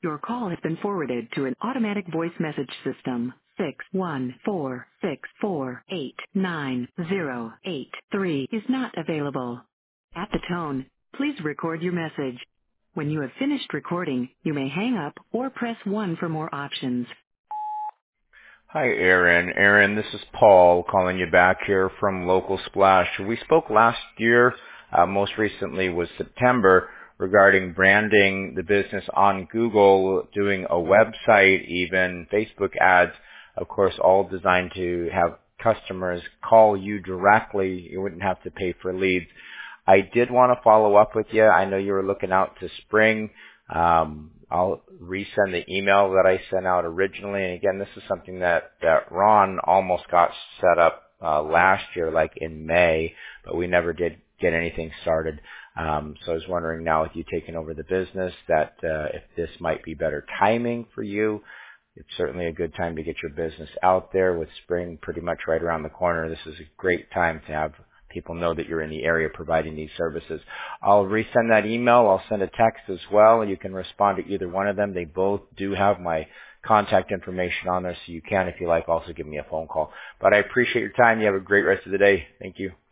Your call has been forwarded to an automatic voice message system. 614-648-9083 is not available. At the tone, please record your message. When you have finished recording, you may hang up or press 1 for more options. Hi, Aaron. Aaron, this is Paul calling you back here from Local Splash. We spoke last year, most recently was September, regarding branding the business on Google, doing a website, even Facebook ads, of course, all designed to have customers call you directly. You wouldn't have to pay for leads. I did want to follow up with you. I know you were looking out to spring. I'll resend the email that I sent out originally. And again, this is something that Ron almost got set up last year, like in May, but we never did get anything started. So I was wondering now with you taking over the business that if this might be better timing for you. It's certainly a good time to get your business out there with spring pretty much right around the corner. This is a great time to have people know that you're in the area providing these services. I'll resend that email. I'll send a text as well. You can respond to either one of them. They both do have my contact information on there, so you can, if you like, also give me a phone call. But I appreciate your time. You have a great rest of the day. Thank you.